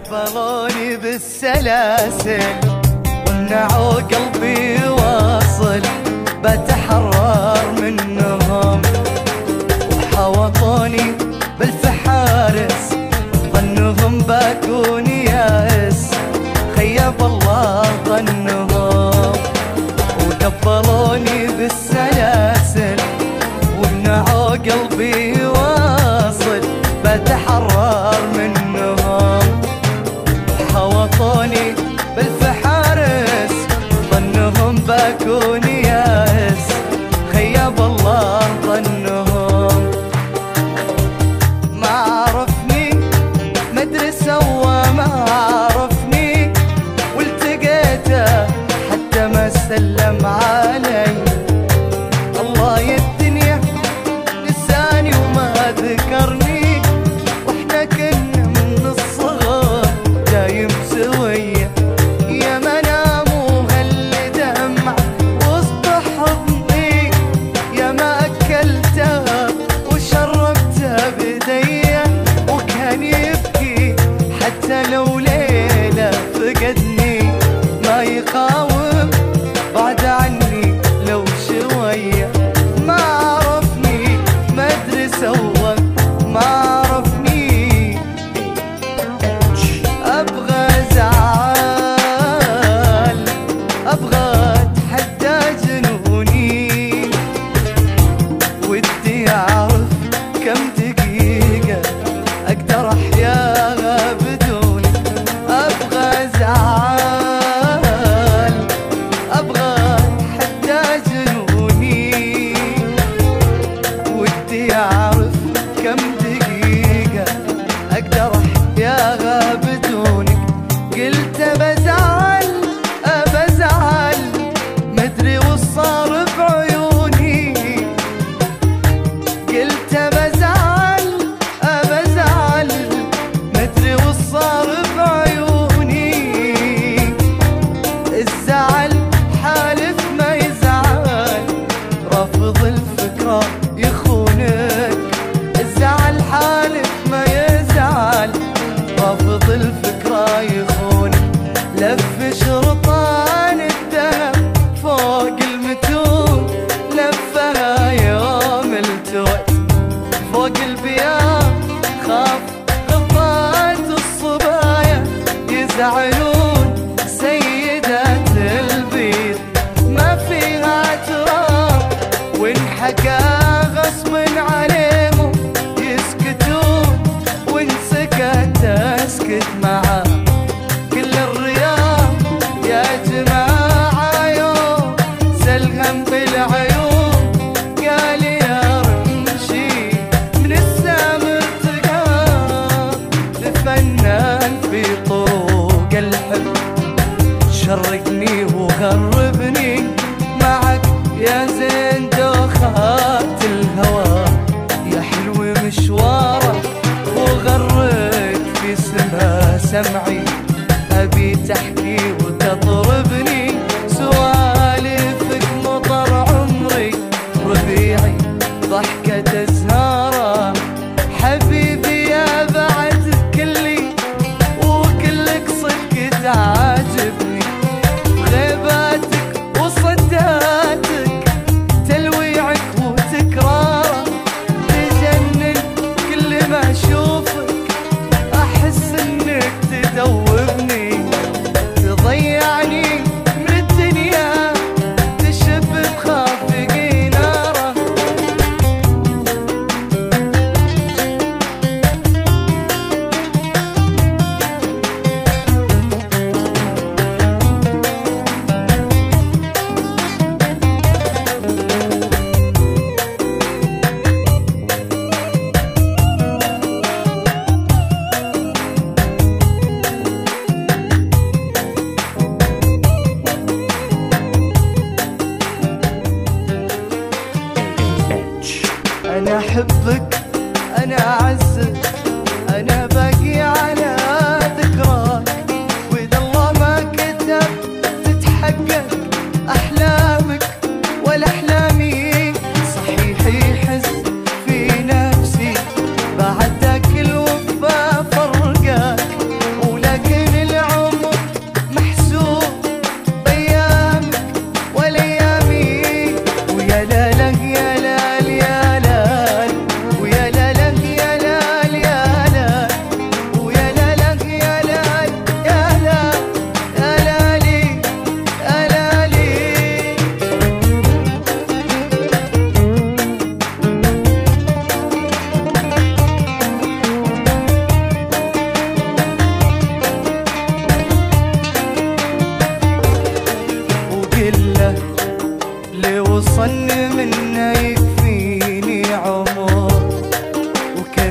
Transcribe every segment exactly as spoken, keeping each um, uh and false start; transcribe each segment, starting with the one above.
قبلوني بالسلاسل ومنعوا قلبي واصل بتحرر منهم، وحوطوني بالفحارس ظنهم بكون يائس، خيب الله ظنهم. وقبلوني بالسلاسل ومنعوا قلبي واصل بتحرر منهم، حوطوني بالفحارس ظنهم بكون يائس، خيب الله ظنهم. ما عرفني مدري سوى ما عرفني، والتقيته حتى ما سلم علي. الله يا الدنيا نساني وما ذكرني، واحنا كنا من الصغر دايم سوية، يا منام وهل دمع وسط حضني، يا ما اكلتها وشربتها بديه، وكان يبكي حتى لو ليله فقدني، ما يقاوم بعد عني لو شويه. ما عرفني ما ادري سوى ما عرفني، ابغى زعل ابغى اتحدى جنوني، ودي اعرف كم دقيقه اقدر احياها بدونك. ابغى زعل ابغى اتحدى جنوني، ودي اعرف كم دقيقه اقدر احياها بدونك. قلت بزعل بزعل مدري وش صار بعيوني، قلت بزعل بزعل مدري وش صار بعيوني. الزعل حالف ما يزعل، رافض الفكرة يخونك. الزعل حالف ما يزعل، رافض الفكرة يخونك. لف شرطان الذهب فوق المتون، لفها يوم التوت فوق البيار، خاف غطات الصبايا يزعلون سيدات البيت، ما فيها تراب وانحكى غصب عليهم يسكتون، وان سكت اسكت معاه. كل الرياض يا جماعة يوم سلهم بالعيون، قال يا رمشي من السام ارتقى، لفنان في طرق الحب شرقني وغربني معك يا زين دوخات الهوى، يا حلو مشوارك وغرك في سما سمعي. ابي تحكي وتطربني سوالفك مطر عمري، ربيعي ضحكة زهارة حبيبي يا بعد كلي، وكلك صدق تعجبني. غيباتك وصداتك تلويعك وتكرارك تجنن، كل ما اشوفك احس انك تدوبني، تضيعني من الدنيا تشب بخافقي ناره. أنا أحبك أنا أعزك أنا باقي على ذكراك، وإذا الله ما كتب تتحقق أحلامك ولا أحلامي. صحيح يحس في نفسي بعد ذاك الوفا فرقاك، ولقى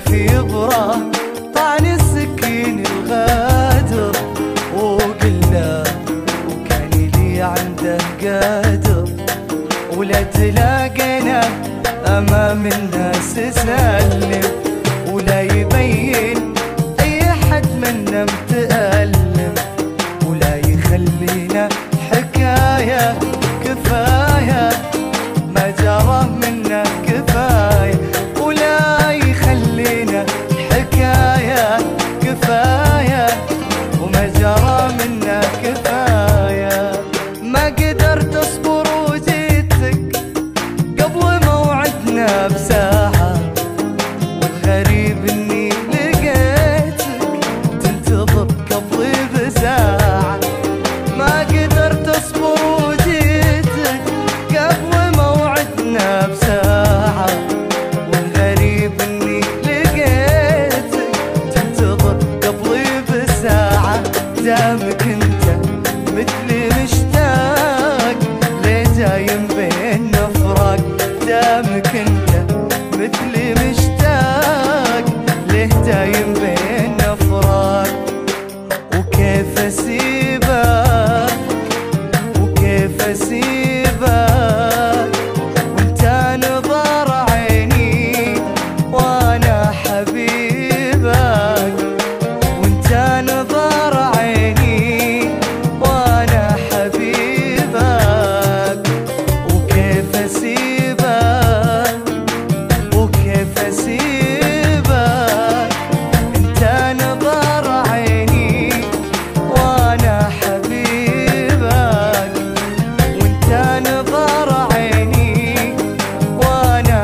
في براه طعن السكين الغادر، وقلنا وكان لي عنده قادر، ولا تلاقينا امام الناس سلم، ولا يبين اي حد منا متألم، ولا يخلينا حكاية كفاية ما جرى منا كفاية، ولا يخلينا حكاية كفاية وما جرى منا كفاية. ما قدرت اصبر وجيتك قبل موعدنا بساعة، والغريب اني لقيتك تنتظر قبلي بساعة. ما قدرت اصبر وجيتك قبل موعدنا بساعة، والغريب اني لقيتك تنتظر قبلي بساعة. دامك انت مثلي مشتاق ليه دايم بينا فراق، دامك انت مثلي مشتاق ليه دايم بينا فراق. وكيف اسيبك وكيف اسيبك وانت نظر عيني وانا حبيبك، وانت نظر عيني وانا حبيبك. وكيف اسيبك وكيف اسيبك انت نظر عيني وانا حبيبك، وانت نظر عيني وانا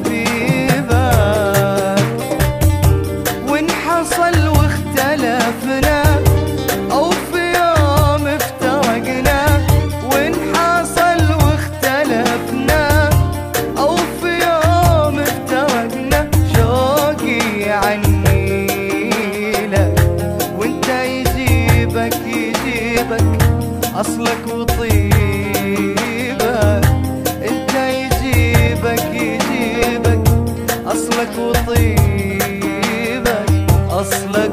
حبيبك. وان حصل واختلفنا او في يوم افترقنا، وان حصل واختلفنا او في يوم افترقنا، شوقي عني لك وانت يجيبك يجيبك اصلك وطيبك، انت يجيبك يجيبك اصلك وطيبك، اصلك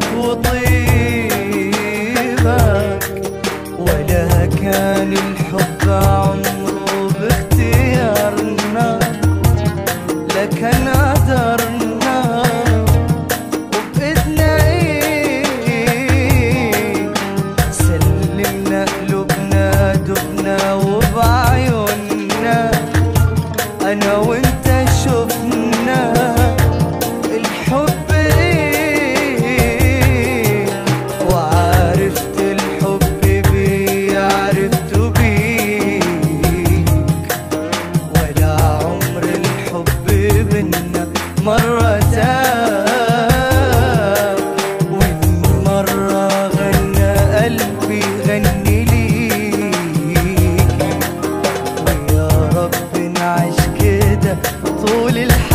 وطيبك. ولا كان الحب عمره باختيارنا، لكن قدرنا وبإذنا ايه سلمنا قلوبنا دبنا وبعيوننا، انا وانت شفنا الحب ايه، وعرفت الحب بيه عرفته بيك. ولا عمر الحب بينا مرة تاب، وإن مرة غنى قلبي غني ليك. ويا رب نعيش كده طول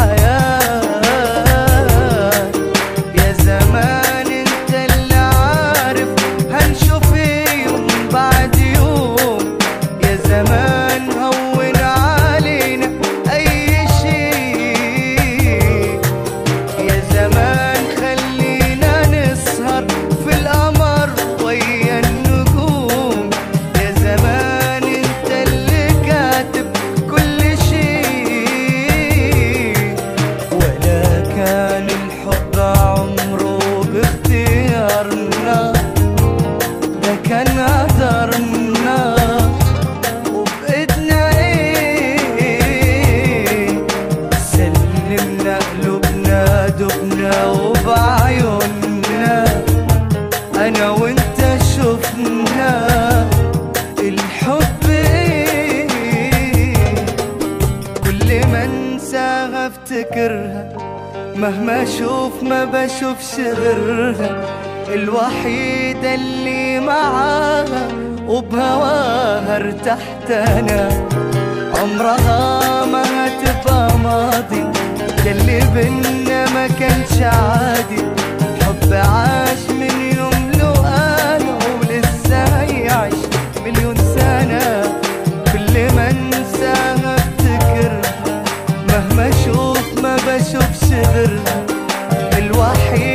الحياة، يا زمان انت اللي عارف هنشوف يوم بعد يوم، يا زمان هون علينا اي شيء، يا زمان خلينا نسهر في القمر ويا النجوم، يا زمان انت اللي كاتب كل شيء. ولا كان الحب عمره باختيارنا، ده كان قدرنا وبإيدنا ايه سلمنا قلوبنا دبنا وبعيوننا، انا وانت شفنا الحب ايه. كل ما انساها افتكرها مهما اشوف ما بشوفش غيرها، الوحيدة اللي معاها وبهواها ارتحت انا. عمرها ما هتبقى ماضي، ده اللي بينا ما كانش عادي، حب عاش من يوم له انا ولسه هيعيش مليون سنة. كل ما انساها افتكرها مهما اشوف ما بشوفش غيرها، وحيد